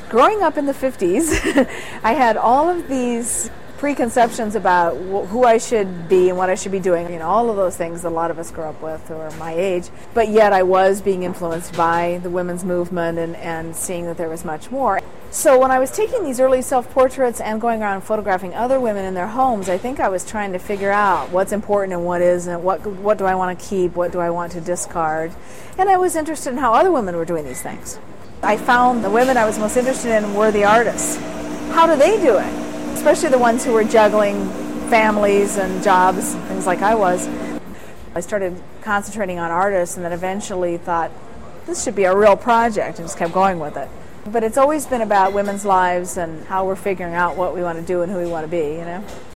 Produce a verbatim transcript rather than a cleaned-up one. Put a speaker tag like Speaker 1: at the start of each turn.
Speaker 1: Growing up in the fifties, I had all of these preconceptions about wh- who I should be and what I should be doing. You know, all of those things that a lot of us grew up with who are my age. But yet I was being influenced by the women's movement and, and seeing that there was much more. So when I was taking these early self-portraits and going around photographing other women in their homes, I think I was trying to figure out what's important and what isn't, what, what do I want to keep, what do I want to discard. And I was interested in how other women were doing these things. I found the women I was most interested in were the artists. How do they do it? Especially the ones who were juggling families and jobs and things like I was. I started concentrating on artists and then eventually thought, this should be a real project, and just kept going with it. But it's always been about women's lives and how we're figuring out what we want to do and who we want to be, you know?